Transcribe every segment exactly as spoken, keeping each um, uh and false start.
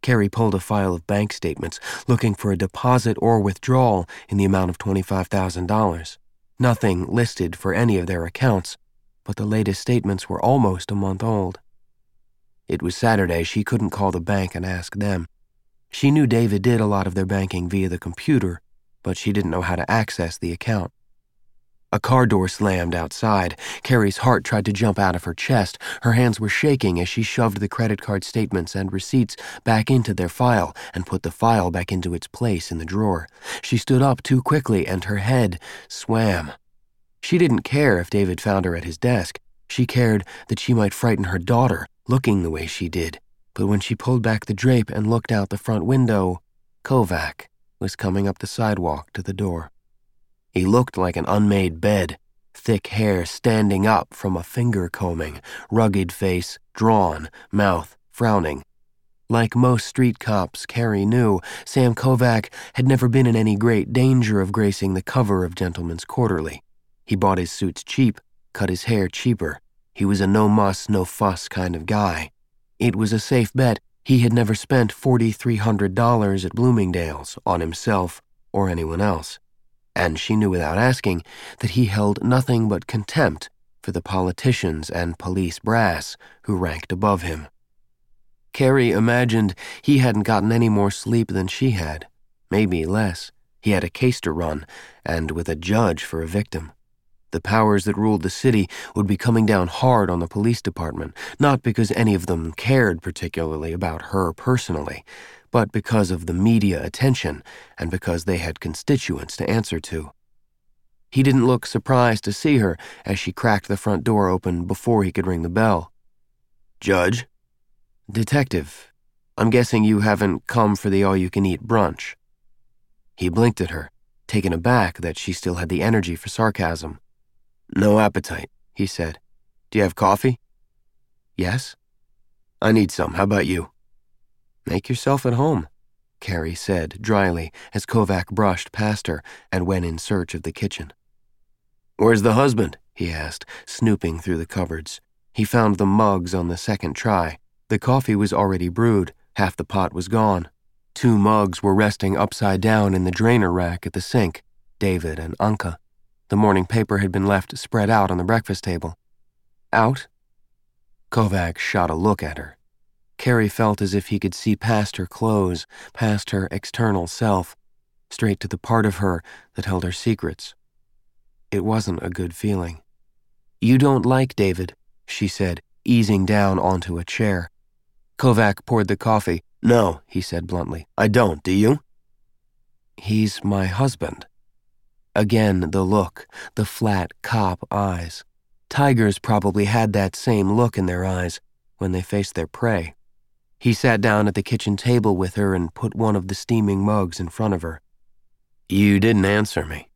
Carrie pulled a file of bank statements, looking for a deposit or withdrawal in the amount of twenty-five thousand dollars. Nothing listed for any of their accounts, but the latest statements were almost a month old. It was Saturday. She couldn't call the bank and ask them. She knew David did a lot of their banking via the computer, but she didn't know how to access the account. A car door slammed outside. Carrie's heart tried to jump out of her chest. Her hands were shaking as she shoved the credit card statements and receipts back into their file and put the file back into its place in the drawer. She stood up too quickly and her head swam. She didn't care if David found her at his desk. She cared that she might frighten her daughter, looking the way she did. But when she pulled back the drape and looked out the front window, Kovac was coming up the sidewalk to the door. He looked like an unmade bed, thick hair standing up from a finger combing, rugged face drawn, mouth frowning. Like most street cops Carrie knew, Sam Kovac had never been in any great danger of gracing the cover of Gentleman's Quarterly. He bought his suits cheap, cut his hair cheaper. He was a no-muss, no-fuss kind of guy. It was a safe bet he had never spent four thousand three hundred dollars at Bloomingdale's on himself or anyone else. And she knew without asking that he held nothing but contempt for the politicians and police brass who ranked above him. Carrie imagined he hadn't gotten any more sleep than she had, maybe less. He had a case to run, and with a judge for a victim. The powers that ruled the city would be coming down hard on the police department, not because any of them cared particularly about her personally, but because of the media attention and because they had constituents to answer to. He didn't look surprised to see her as she cracked the front door open before he could ring the bell. "Judge?" "Detective, I'm guessing you haven't come for the all-you-can-eat brunch." He blinked at her, taken aback that she still had the energy for sarcasm. "No appetite," he said. "Do you have coffee?" "Yes." "I need some. How about you?" "Make yourself at home," Carrie said dryly as Kovac brushed past her and went in search of the kitchen. "Where's the husband?" he asked, snooping through the cupboards. He found the mugs on the second try. The coffee was already brewed. Half the pot was gone. Two mugs were resting upside down in the drainer rack at the sink, David and Anka. The morning paper had been left spread out on the breakfast table. "Out?" Kovac shot a look at her. Carrie felt as if he could see past her clothes, past her external self, straight to the part of her that held her secrets. It wasn't a good feeling. "You don't like David," she said, easing down onto a chair. Kovac poured the coffee. "No," he said bluntly. "I don't, do you?" "He's my husband." Again the look, the flat cop eyes. Tigers probably had that same look in their eyes when they faced their prey. He sat down at the kitchen table with her and put one of the steaming mugs in front of her. "You didn't answer me."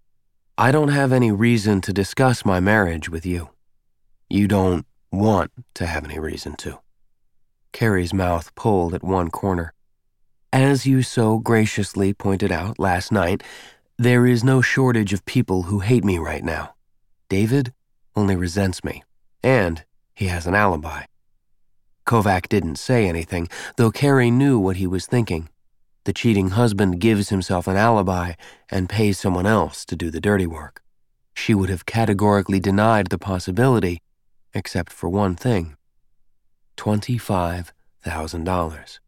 "I don't have any reason to discuss my marriage with you." "You don't want to have any reason to." Carrie's mouth pulled at one corner. "As you so graciously pointed out last night, there is no shortage of people who hate me right now. David only resents me, and he has an alibi." Kovac didn't say anything, though Carrie knew what he was thinking. The cheating husband gives himself an alibi and pays someone else to do the dirty work. She would have categorically denied the possibility, except for one thing. twenty-five thousand dollars.